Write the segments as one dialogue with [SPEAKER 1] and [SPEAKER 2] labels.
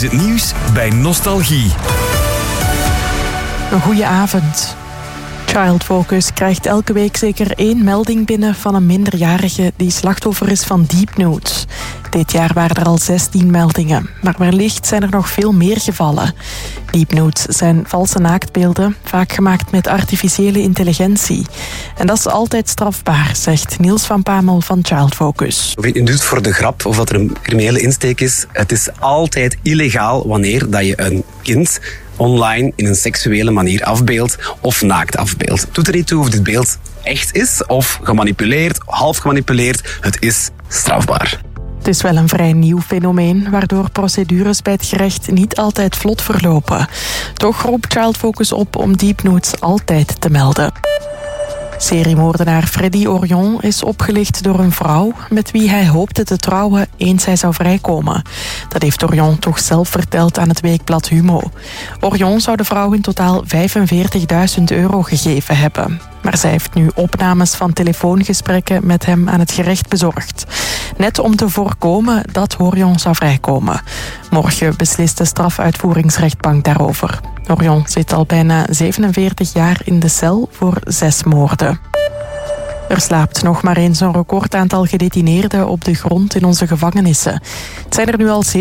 [SPEAKER 1] is het nieuws bij Nostalgie.
[SPEAKER 2] Een goeie avond. Child Focus krijgt elke week zeker 1 melding binnen van een minderjarige die slachtoffer is van deepnotes. Dit jaar waren er al 16 meldingen, maar wellicht zijn er nog veel meer gevallen. Deepnotes zijn valse naaktbeelden, vaak gemaakt met artificiële intelligentie. En dat is altijd strafbaar, zegt Niels van Pamel van Child Focus.
[SPEAKER 3] Of je het doet voor de grap of dat er een criminele insteek is, het is altijd illegaal wanneer dat je een kind online in een seksuele manier afbeeldt of naakt afbeeldt. Het doet er niet toe of dit beeld echt is of gemanipuleerd, half gemanipuleerd. Het is strafbaar.
[SPEAKER 2] Het is wel een vrij nieuw fenomeen, waardoor procedures bij het gerecht niet altijd vlot verlopen. Toch roept Child Focus op om deepnotes altijd te melden. Seriemoordenaar Freddy Orion is opgelicht door een vrouw met wie hij hoopte te trouwen eens hij zou vrijkomen. Dat heeft Orion toch zelf verteld aan het weekblad Humo. Orion zou de vrouw in totaal €45.000 gegeven hebben. Maar zij heeft nu opnames van telefoongesprekken met hem aan het gerecht bezorgd. Net om te voorkomen dat Orion zou vrijkomen. Morgen beslist de strafuitvoeringsrechtbank daarover. Orion zit al bijna 47 jaar in de cel voor 6 moorden. Er slaapt nog maar eens een recordaantal gedetineerden op de grond in onze gevangenissen. Het zijn er nu al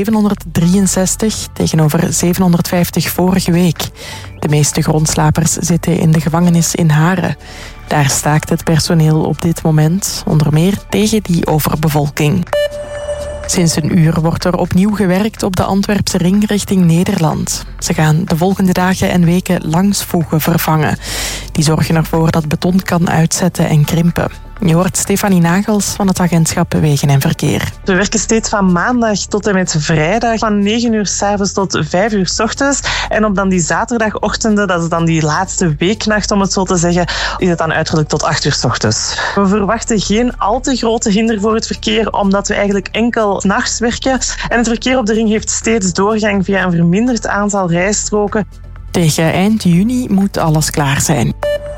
[SPEAKER 2] 763 tegenover 750 vorige week. De meeste grondslapers zitten in de gevangenis in Haren. Daar staakt het personeel op dit moment, onder meer tegen die overbevolking. Sinds een uur wordt er opnieuw gewerkt op de Antwerpse ring richting Nederland. Ze gaan de volgende dagen en weken langsvoegen vervangen. Die zorgen ervoor dat beton kan uitzetten en krimpen. Je hoort Stefanie Nagels van het agentschap Wegen en Verkeer.
[SPEAKER 4] We werken steeds van maandag tot en met vrijdag, van 9 uur 's avonds tot 5 uur 's ochtends. En op dan die zaterdagochtenden, dat is dan die laatste weeknacht om het zo te zeggen, is het dan uitgerukt tot 8 uur 's ochtends. We verwachten geen al te grote hinder voor het verkeer, omdat we eigenlijk enkel 's nachts werken. En het verkeer op de ring heeft steeds doorgang via een verminderd aantal rijstroken.
[SPEAKER 2] Tegen eind juni moet alles klaar zijn.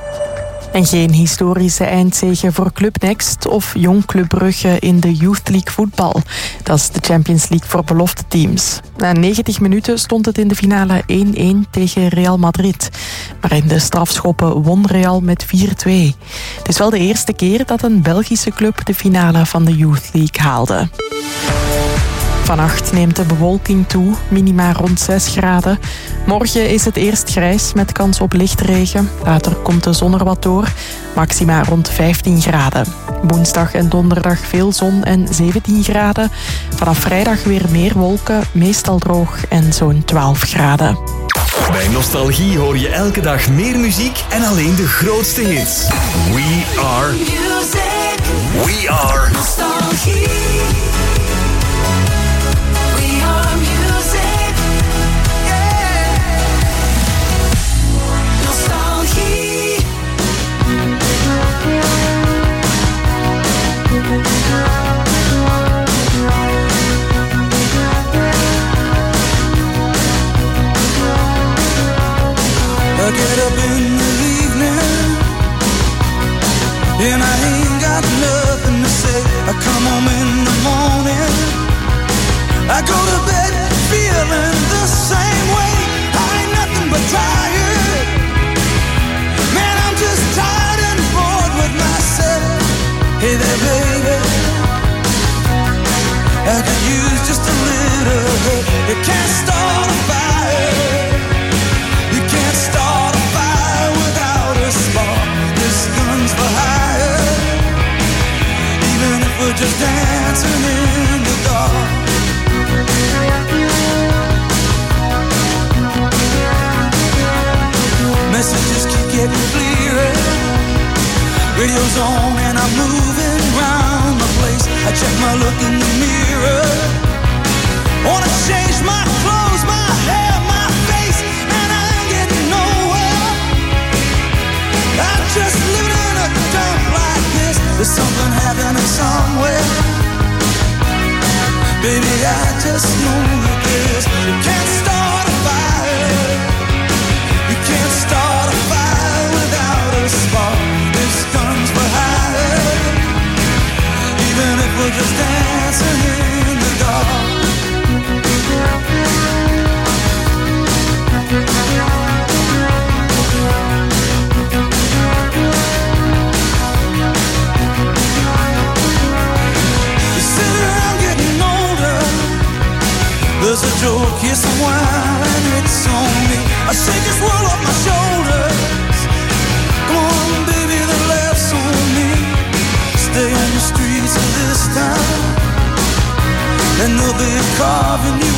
[SPEAKER 2] En geen historische eindzege voor Club Next of Jong Club Brugge in de Youth League voetbal. Dat is de Champions League voor belofte teams. Na 90 minuten stond het in de finale 1-1 tegen Real Madrid. Maar in de strafschoppen won Real met 4-2. Het is wel de eerste keer dat een Belgische club de finale van de Youth League haalde. Vannacht neemt de bewolking toe, minima rond 6 graden. Morgen is het eerst grijs met kans op lichtregen. Later komt de zon er wat door, maxima rond 15 graden. Woensdag en donderdag veel zon en 17 graden. Vanaf vrijdag weer meer wolken, meestal droog en zo'n 12 graden.
[SPEAKER 1] Bij Nostalgie hoor je elke dag meer muziek en alleen de grootste hits. We are music. We are Nostalgie.
[SPEAKER 5] I get up in the evening and I ain't got nothing to say. I come home in the morning, I go to bed feeling the same way. I ain't nothing but tired, man, I'm just tired and bored with myself. Hey there baby, I could use just a little help. You can't start a fire, you can't start a fire without a spark. This gun's for hire, even if we're just dancing in the dark. Messages keep getting clearer, radio's on and I'm moving round the place. I check my look in the mirror, wanna change my clothes, my hair, my face, and I ain't getting nowhere. I'm just living in a dump like this. There's something happening somewhere. Baby, I just know that this. You can't start a fire, you can't start a fire without a spark. This gun's for hire, even if we're just dancing in the dark.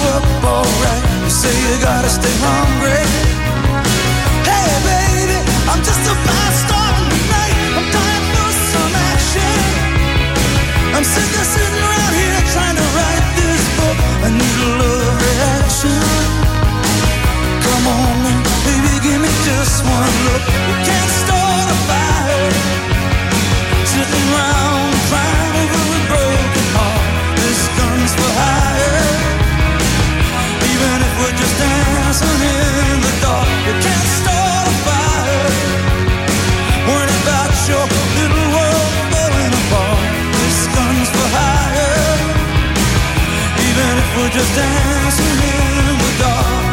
[SPEAKER 5] up alright. You say you gotta stay hungry. Hey baby, I'm just about starting tonight. I'm dying for some action. I'm sick of sitting around here trying to write this book. I need a love reaction. Come on, baby, give me just one look. You can't start a fire sitting around crying over a broken heart. This gun's for hire. Even if we're just dancing in the dark, you can't start a fire worrying about your little world falling apart. This gun's for hire. Even if we're just dancing in the dark.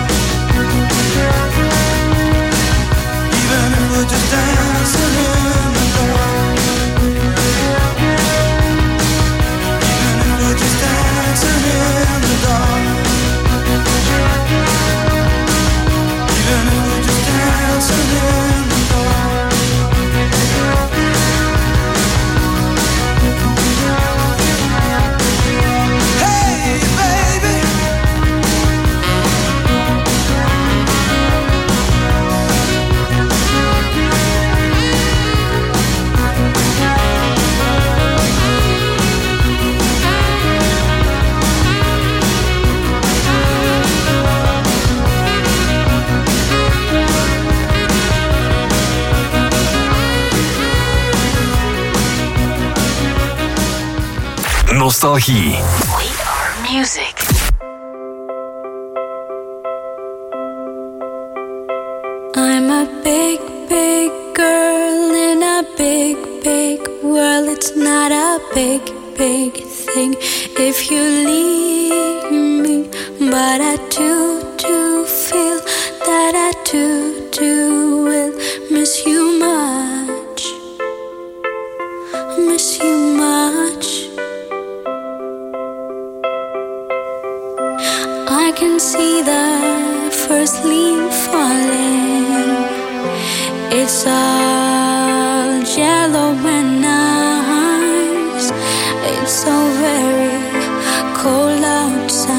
[SPEAKER 5] Even if we're just dancing in the dark. Even if we're just dancing in the dark. Even if we're just dancing in the dark. Hey baby,
[SPEAKER 1] Nostalgie.
[SPEAKER 6] We are music.
[SPEAKER 7] I'm a big, big girl in a big, big world. It's not a big, big thing if you leave me. But I do feel that I do will miss you much. Miss you much. I can see the first leaf falling. It's all yellow and nice. It's so very cold outside.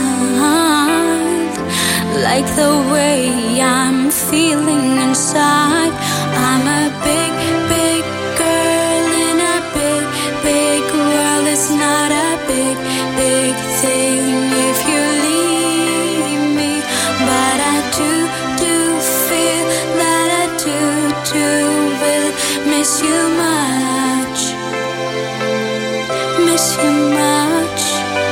[SPEAKER 7] Like the way I'm feeling inside. I'm a big, big girl in a big, big world. It's not a big, big thing if you leave me. But I do feel that I do will miss you much. Miss you much.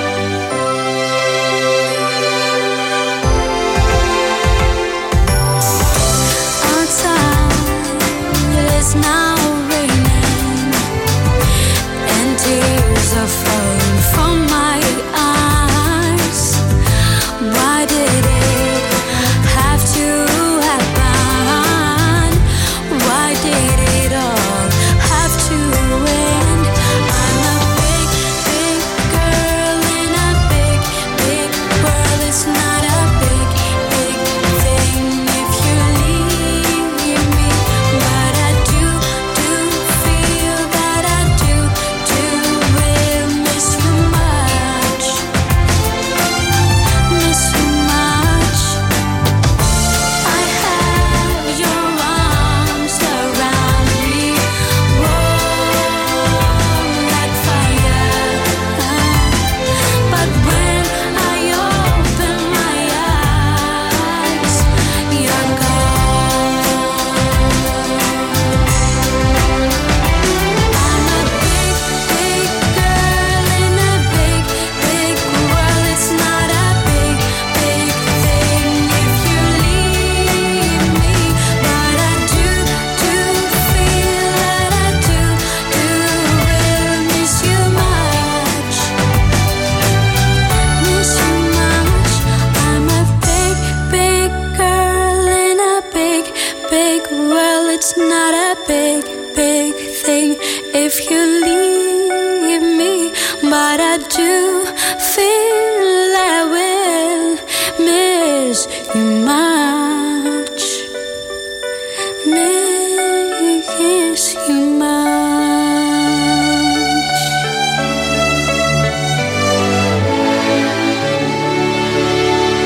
[SPEAKER 7] Outside it's now raining and tears are falling from my eyes. Why did it have to happen? Why did it all have to end? I'm a big, big girl in a big, big world. It's not a big, big thing if you leave me. But I do feel that I do will miss you much. Miss you much. I have your arms around me, warm like fire. But when I open my eyes, you're gone. I'm a big, big girl in a big, big world. It's not a big, big thing if you leave me. But I do feel that I do will miss you much. Miss you much. I'm a big, big girl in a big, big world. It's not a big, big thing if you leave me. But I do feel I will miss you much. Miss you much.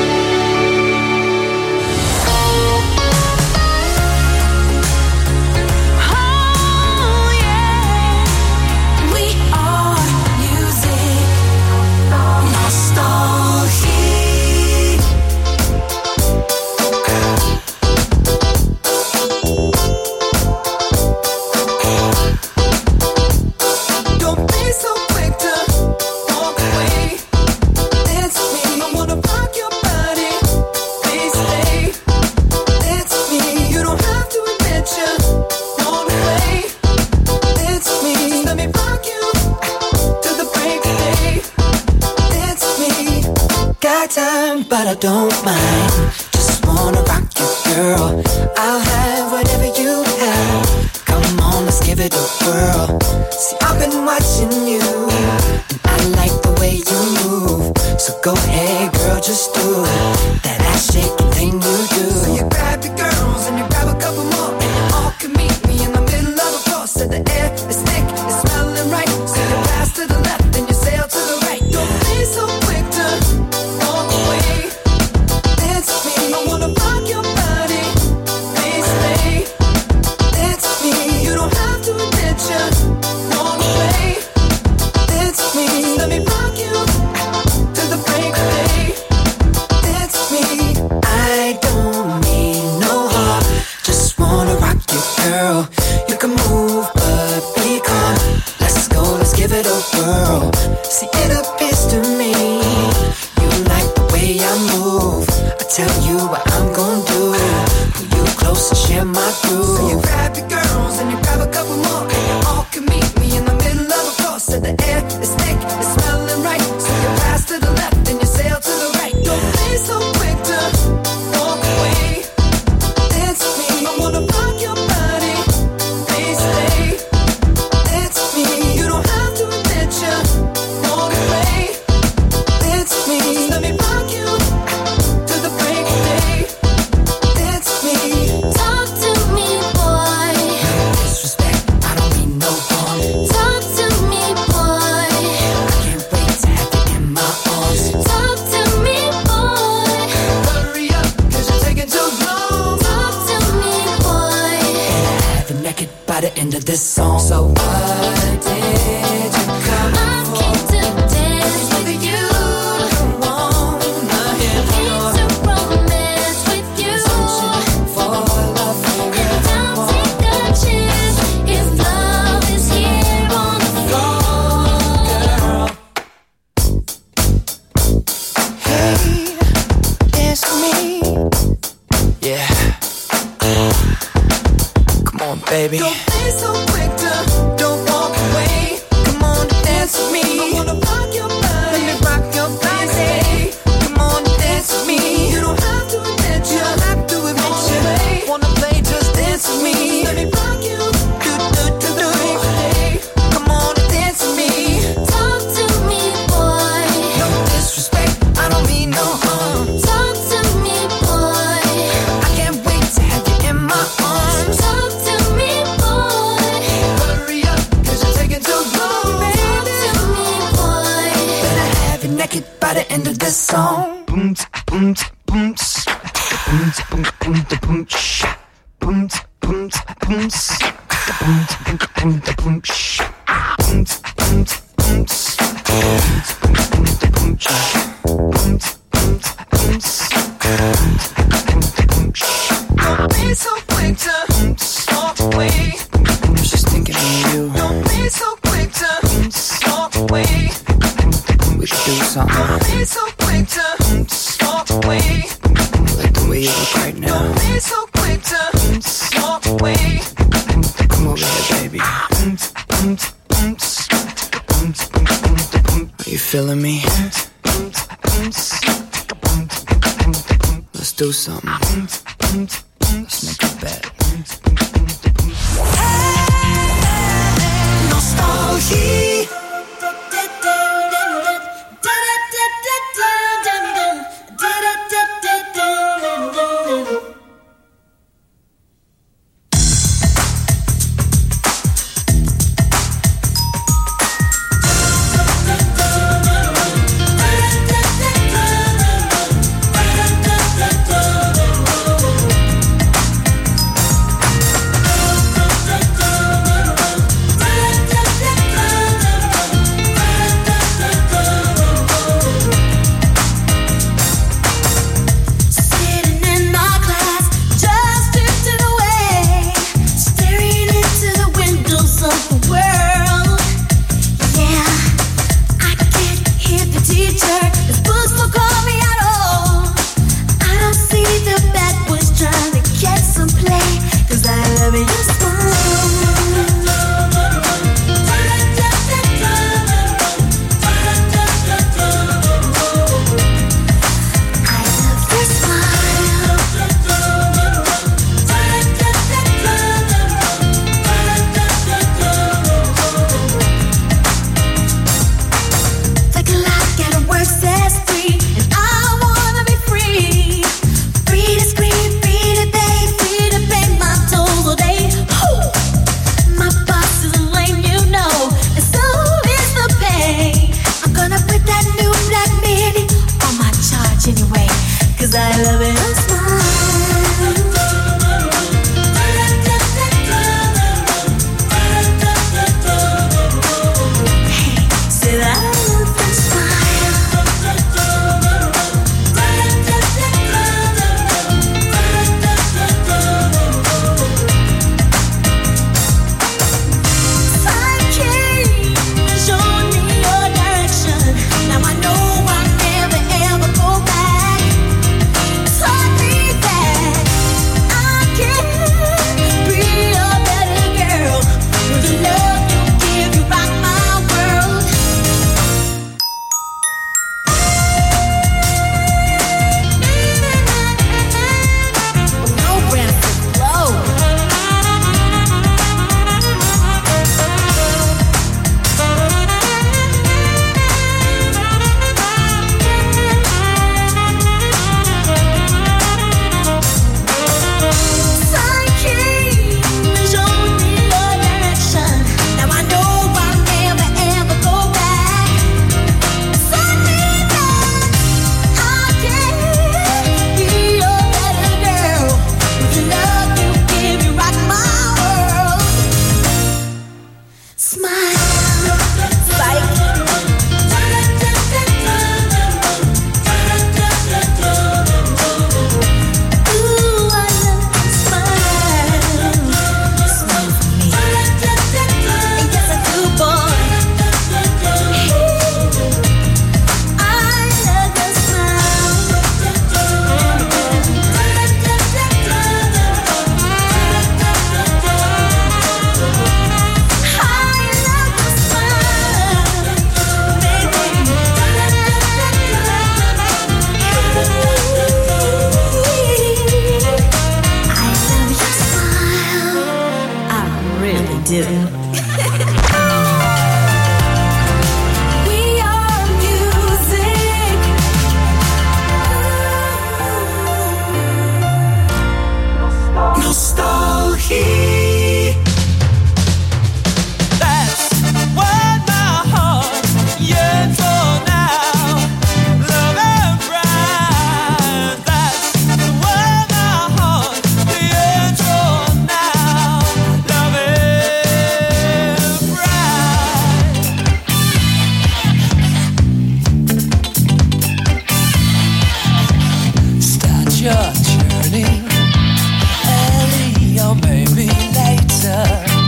[SPEAKER 5] I don't mind. Just wanna rock you, girl. I'll have whatever you have. Come on, let's give it a whirl. See, I've been watching you, and I like the way you move. So go ahead, girl, just do that ass shaking thing you do. So you grab your girls and you grab a couple more, and you all can meet me in the middle of the floor. So the air is thick, it's smelling right. So you pass to the left and you sail to the right. Don't be so quick to walk away. Dance with me, I wanna rock your body. Please stay. Dance with me, you don't have to admit you wanna play. Dance with me, let me rock you till the break of day. Dance with me, I don't mean no harm. Just wanna rock you, girl. You can move, but be calm. Let's go, let's give it a whirl. See, it appears to me you like the way I move. I tell you what I'm gonna do. Pull you close and share my groove. So you grab your girls and you grab a couple more, and you all can meet me in the middle of the floor. So the air is thick, it's smelling right. So you pass to the left and you sail to the right. Don't be so quick to walk away. Dance with me, I wanna rock your body. Please stay. Dance with me, you don't have to admit you wanna play. Dance with me, let me rock you till the break of day. Dance with me.
[SPEAKER 7] Talk to me, boy.
[SPEAKER 5] Disrespect, I don't mean no harm.
[SPEAKER 7] Talk to me, boy.
[SPEAKER 5] I can't wait to have you in my arms.
[SPEAKER 7] Talk to me, boy.
[SPEAKER 5] Hurry up, cause you're taking too long.
[SPEAKER 7] Talk to me, boy.
[SPEAKER 5] Have you naked by the end of this song. So what did you come
[SPEAKER 7] I came to dance with you.
[SPEAKER 5] wanna hear
[SPEAKER 7] Came to romance with you.
[SPEAKER 5] for love?
[SPEAKER 7] And don't take a chance if love is here on the floor.
[SPEAKER 5] Hey, it's me. Yeah. Come on, baby. Don't be so quick to don't walk away. Come on, dance with me. I wanna rock your body. Let me rock your body. Come on, dance with me. You don't have to admit you. Don't have to admit you. Wanna play, just dance with me. Let me rock you. Do do do do. Come on, dance with me.
[SPEAKER 7] Talk to me, boy.
[SPEAKER 5] No disrespect, I don't mean no harm.
[SPEAKER 7] Talk to me, boy.
[SPEAKER 5] I can't wait to have you in my arms.
[SPEAKER 7] Talk to me, boy.
[SPEAKER 5] Hurry up, cause you're taking too long,
[SPEAKER 7] Talk
[SPEAKER 5] baby.
[SPEAKER 7] to me, boy.
[SPEAKER 5] Better have you naked by the end of this song. Boom, boom, boom, boom, boom, boom, boom, boom, boom, boom, boom, boom, boom, boom, don't be so quick to walk away. I was just thinking of you. Don't be so quick to walk away. We should do something. Don't be so quick to walk away. Like the way you look right now. Don't be so quick to walk away. Come over here, baby. Are you feeling me? Let's do something. Let's make a bet. Nostalgie.
[SPEAKER 7] We are music.
[SPEAKER 5] Nostalgie. That's what my heart yearns for now. Love and pride. That's what my heart yearns for now. Love and pride. Start your journey early or maybe later.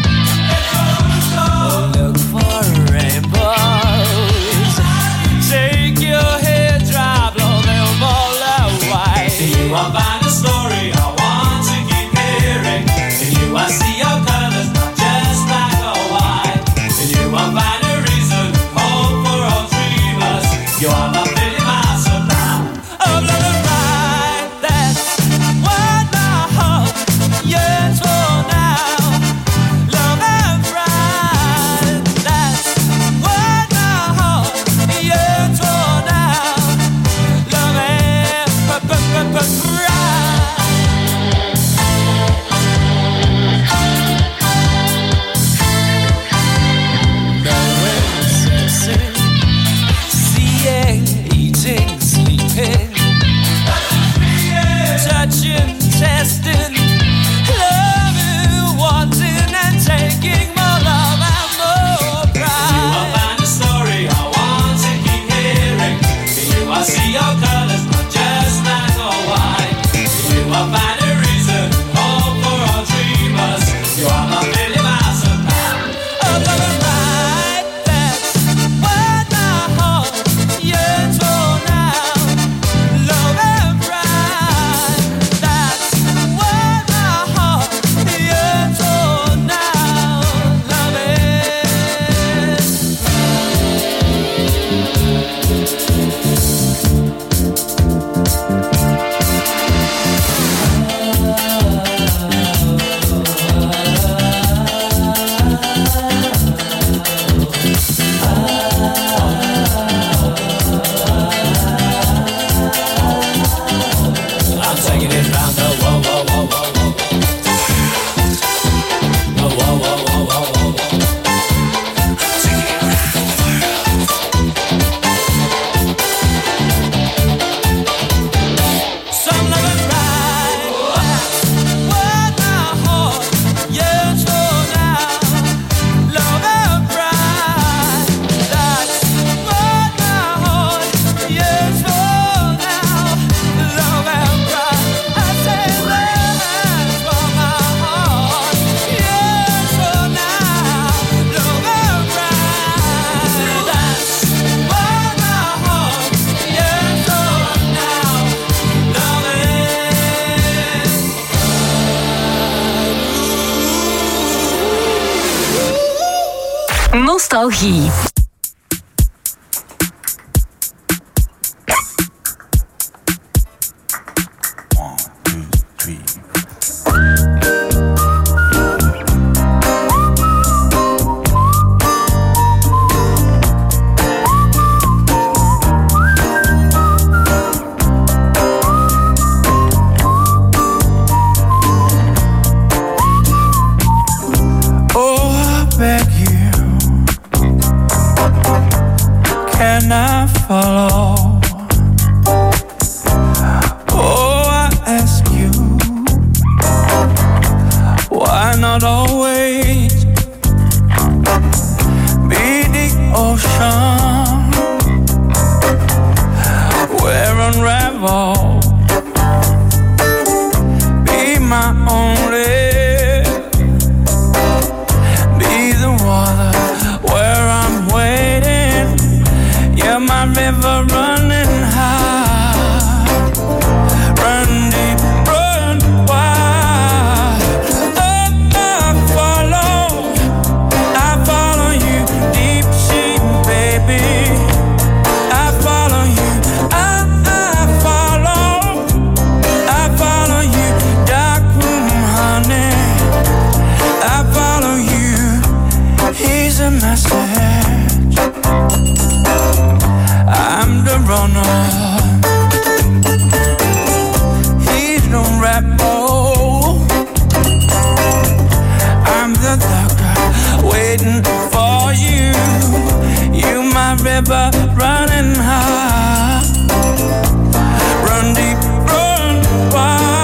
[SPEAKER 5] Look for rainbows. Take your head, drop, blow them all away. In you I find a story I want to keep hearing. In you I see your colors, not just black or white. In you I find a reason, hope for all dreamers. You are my Billy Master now. Of love and pride, that's what my heart yearns for now. Love and pride, that's what my heart yearns for now. Love and pride. Knowing, sensing, seeing, eating, sleeping, touching, testing, loving, wanting, and taking more love and more pride. You will find a story I want to keep hearing. In you I see your colors, not just black or white. In you I find a reason, hope for all dreamers. You are my Billy Master now. Of love and pride, that's what my heart yearns for now. Love and pride, that's what my heart yearns for now. Love I'm taking it round the whoa, whoa, whoa, whoa, whoa. Whoa, whoa, whoa, whoa, whoa, whoa. Taking it round the world. Some love and pride. That's what my heart yearns for now. Love and pride. That's what my heart yearns for now. Love and pride. I say that's what my heart yearns for now. Love and pride. That's what my heart yearns for now. Love and
[SPEAKER 6] Nostalgie.
[SPEAKER 5] Oh, I beg you, can I follow? Oh, I ask you, why not always be the ocean where unravel, be my only. My river running high, run deep, run wide. Oh, I follow you, deep sea, baby. I follow you, I follow you, dark room, honey. I follow you. passage. I'm the runner. He's the rebel. I'm the doctor waiting for you. You my river running high. Run deep, run wide.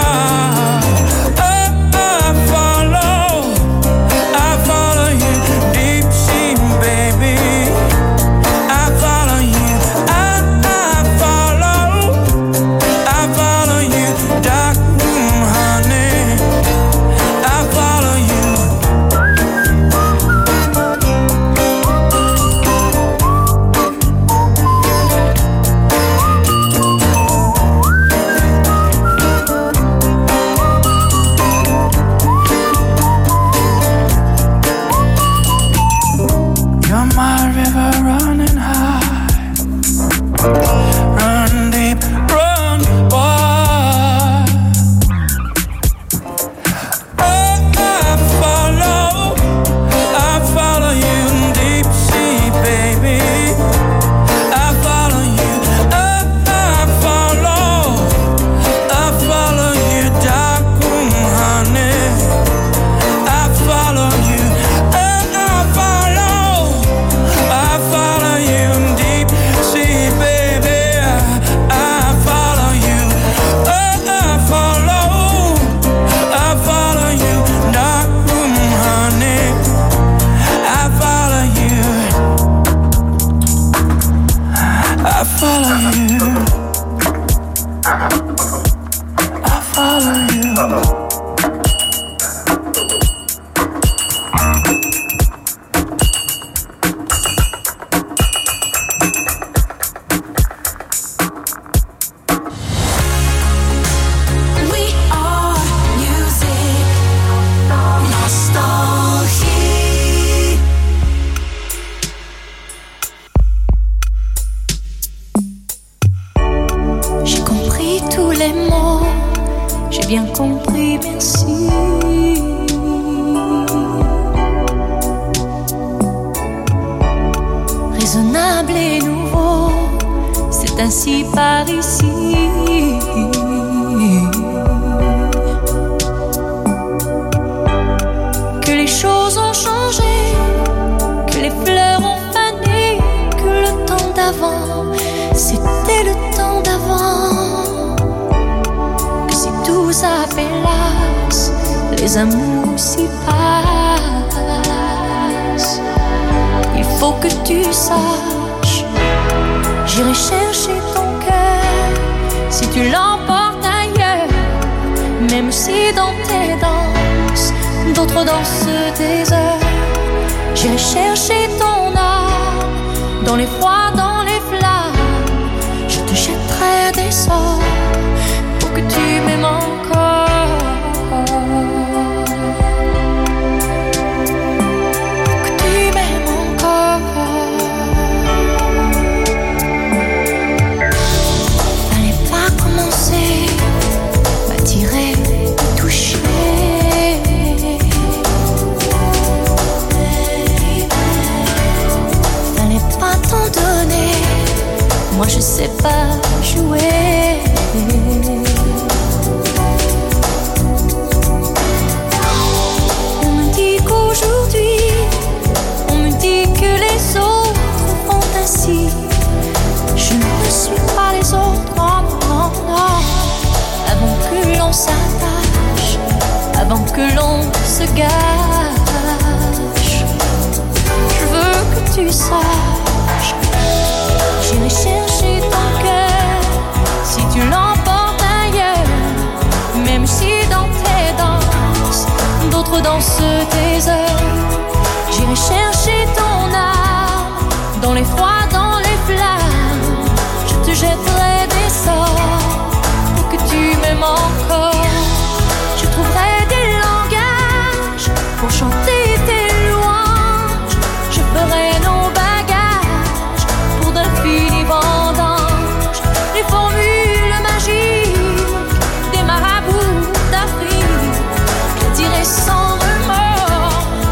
[SPEAKER 7] Sans remords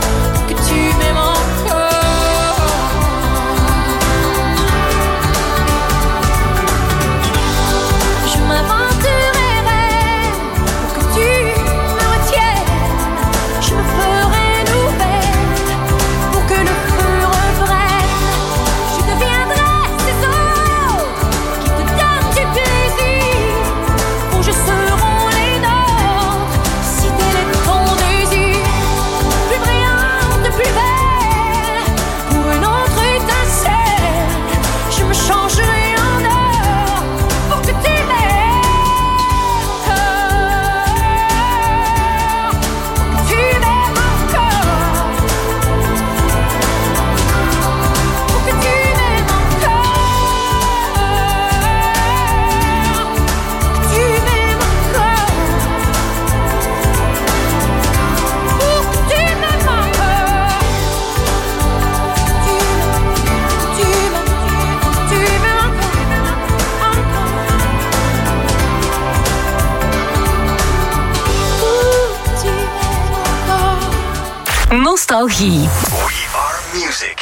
[SPEAKER 6] Nostalgie.
[SPEAKER 1] We are music.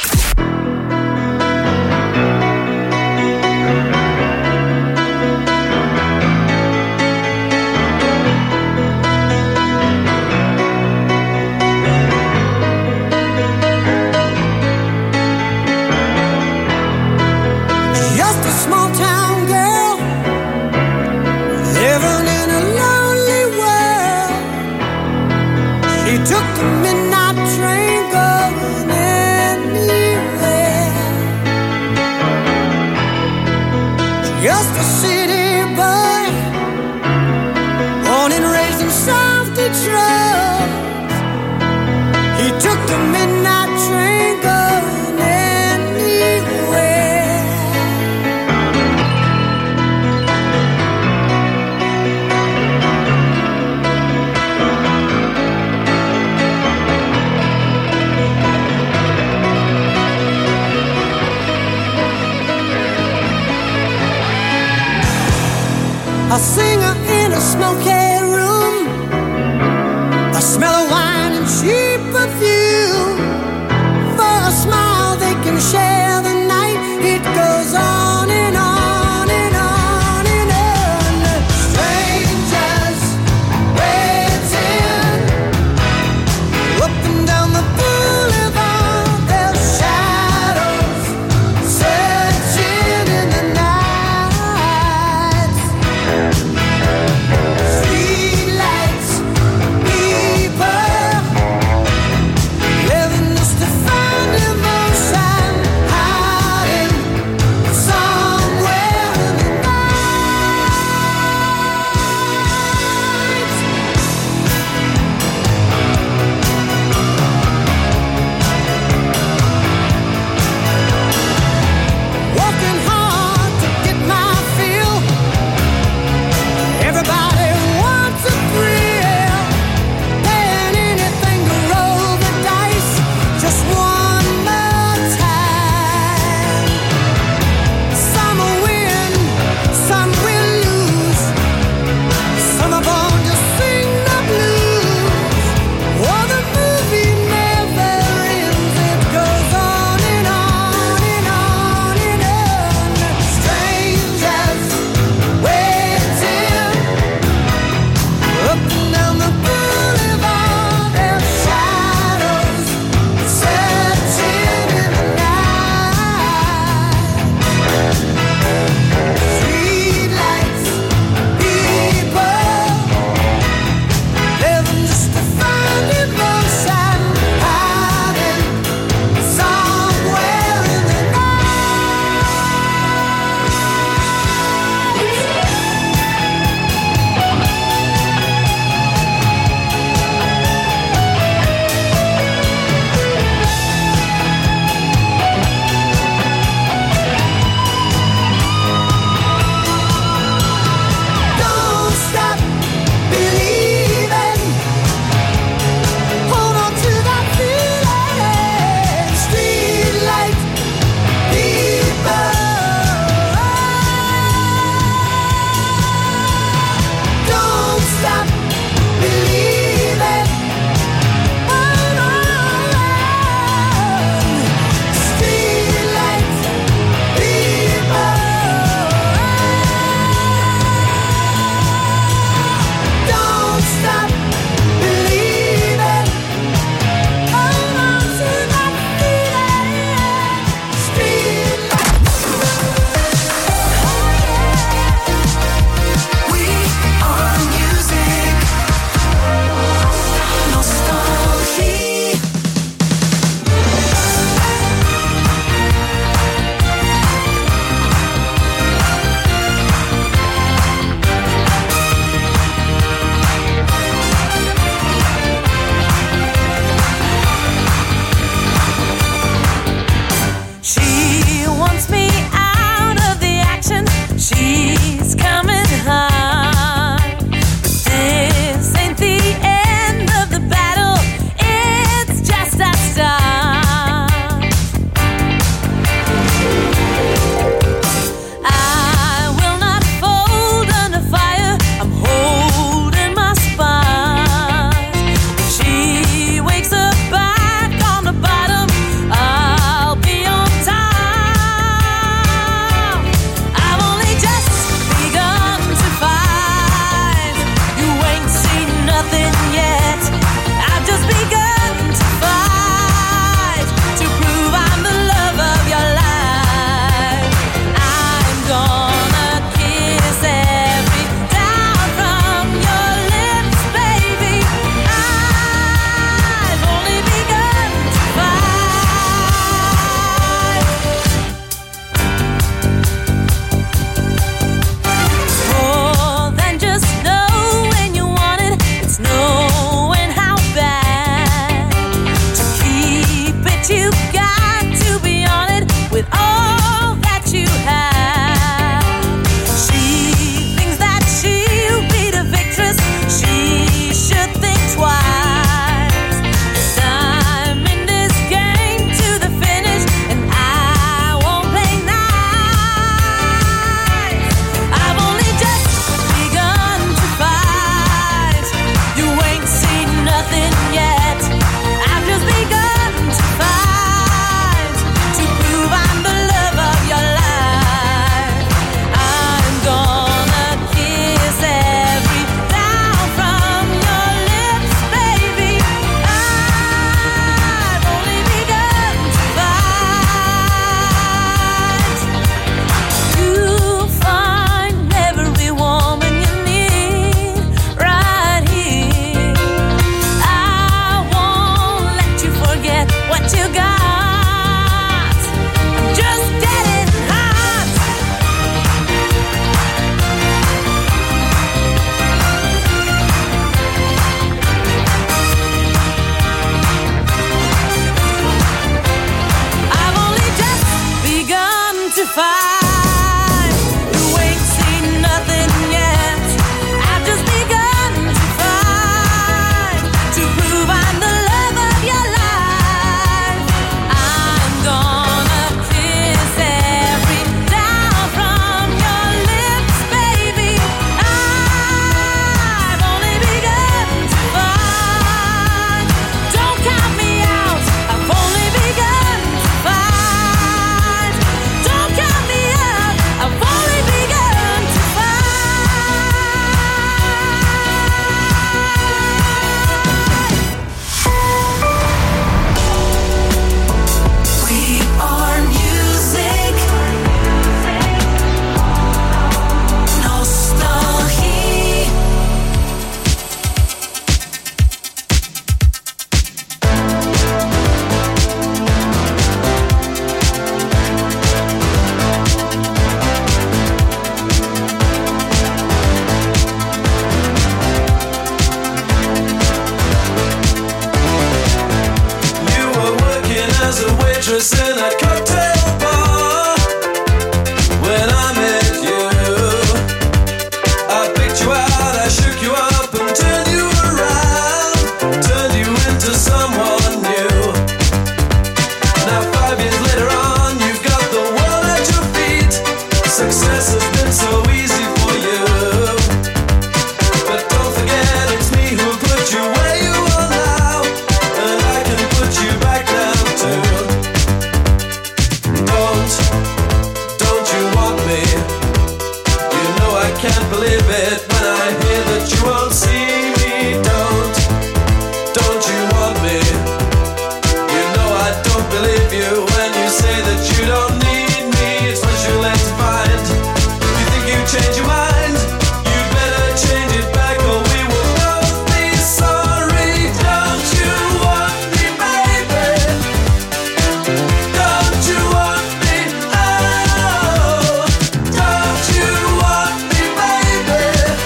[SPEAKER 5] Just a small town girl living in a lonely world. She took the midnight train going anywhere. Just a city boy, born and raised in South Detroit. He took the midnight train going anywhere. A singer in a smoky room, a smell of wine and cheap perfume. For a smile they can share the night. It goes on and on and on and on. Strangers waiting up and down the boulevard. Their shadows searching in the night. Street waitress in a cocktail bar. When I met you, I picked you out, I shook you up and turned you around, turned you into someone new. Now 5 years later on, you've got the world at your feet. Success has been so easy for you, but don't forget it's me who put you where you are now, and I can put you back down too. Don't you want me? You know I can't believe it when I hear that you won't see me. Don't you want me? You know I don't believe you when you say that you don't need me. It's much too late to find. You think you change your mind? You better change it back or we will both be sorry. Don't you want me, baby? Don't you want me? Oh, don't you want me, baby?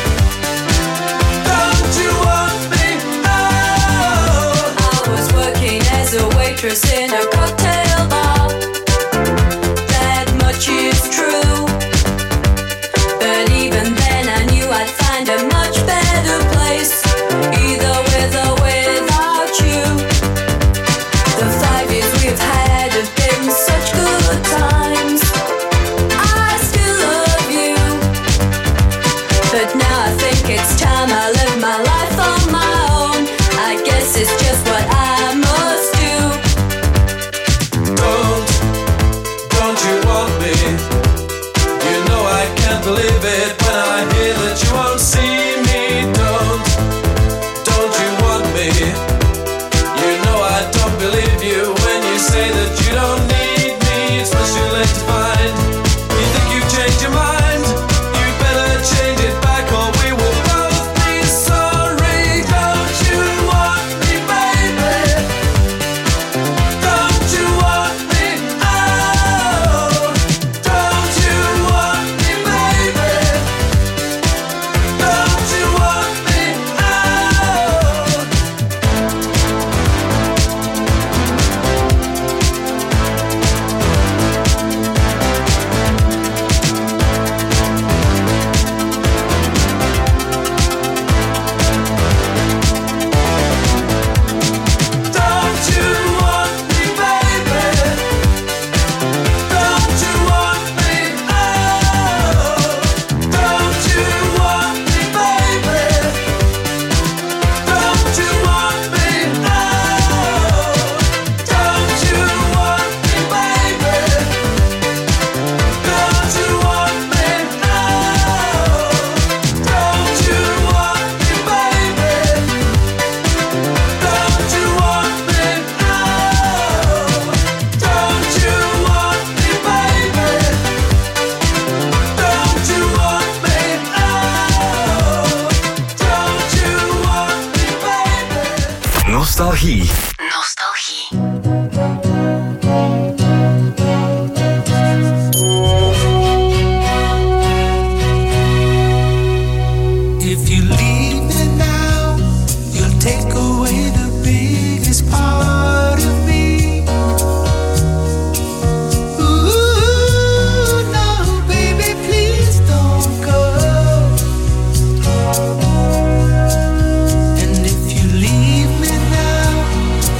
[SPEAKER 5] Don't you want me? Oh.
[SPEAKER 7] I was working as a waitress in a cocktail bar. That much is true. But even then I knew I'd find a much better place, either with or without you. The 5 years we've had have been such good times. I still love you, but now I think it's time I live my life on my own. I guess it's just what I must do.
[SPEAKER 5] Don't you want me? You know I can't believe it when I hear that you won't see me. Don't you want me? You know I don't believe you when you say that you don't need me. It's much too late to find. You think you've changed your mind? You better change it back or we will both be sorry. Don't you want me, baby? Don't you want me? Oh, don't you want me, baby? Don't you want me? Oh. Don't you want me, baby? Don't you want me? Oh, don't you want me, baby? Don't you want me? Oh, don't you want me, baby? Don't you want me? Oh, don't you want me, baby? Don't you want me? Oh, don't you want me, baby? Don't you want me? Oh, don't you want me, baby?
[SPEAKER 1] Nostalgie.
[SPEAKER 5] If you leave me now, you'll take away the biggest part of me. Ooh, no, baby, please don't go. And if you leave me now,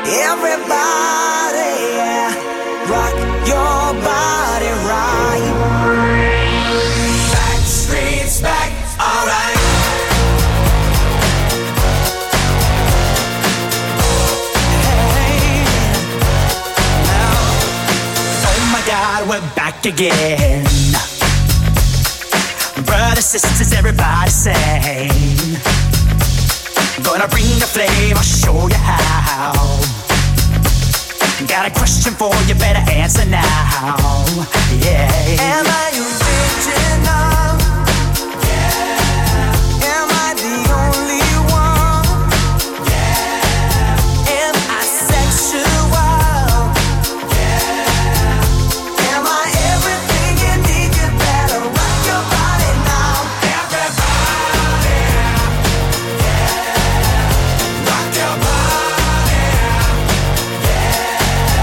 [SPEAKER 5] Everybody, yeah, rock your body right. Back streets back, alright. Hey, now, oh my God, we're back again. Brothers, sisters, everybody sing. Gonna bring the flame, I'll show you how. Got a question for you, better answer now. Yeah. Am I original? Yeah. Am I the only one? Yeah. Am I sexual? Yeah. Am I everything you need? You better rock your body now. Everybody, yeah. Rock your body, yeah.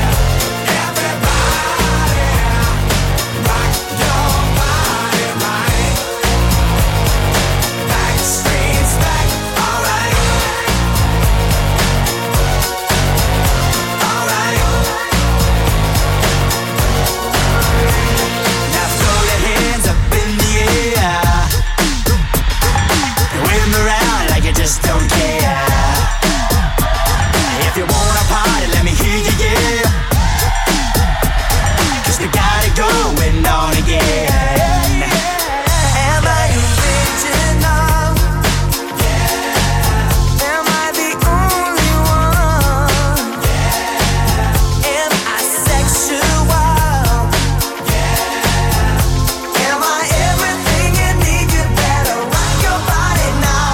[SPEAKER 5] Just don't care. If you wanna party, let me hear you, yeah. 'Cause we got it going on again. Am I original? Yeah. Am I the only one? Yeah. Am I sexual? Yeah. Am I everything you need? You better rock your body now.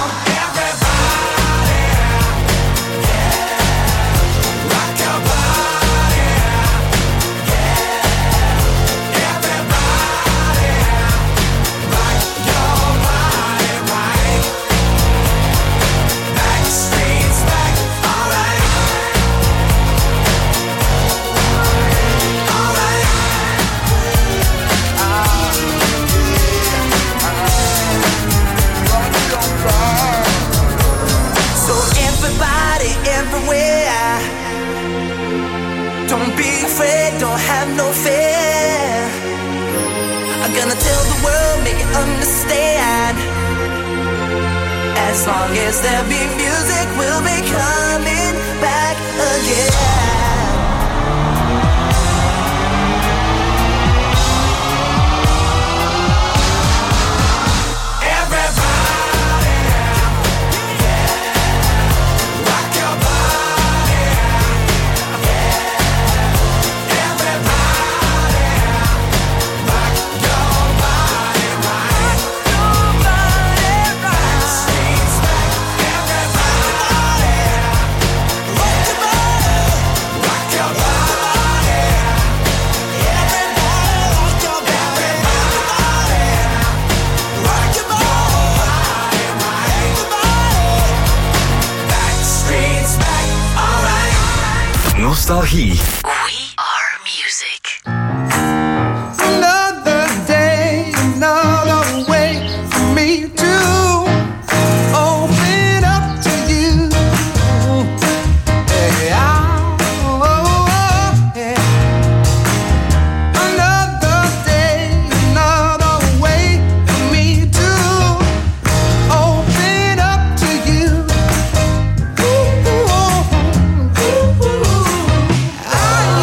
[SPEAKER 5] Everywhere, don't be afraid, don't have no fear. I'm gonna tell the world, make it understand. As long as there be music, we'll be coming back again.
[SPEAKER 1] Nostalgie.
[SPEAKER 6] We are music.
[SPEAKER 5] Another day, another way for me to open up to you. Yeah, yeah. Another day, another way for me to open up to you. I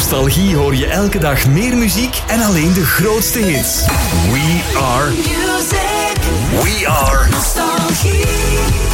[SPEAKER 1] Nostalgie hoor je elke dag meer muziek en alleen de grootste hits. We are
[SPEAKER 5] Music.
[SPEAKER 1] We are
[SPEAKER 5] Nostalgie.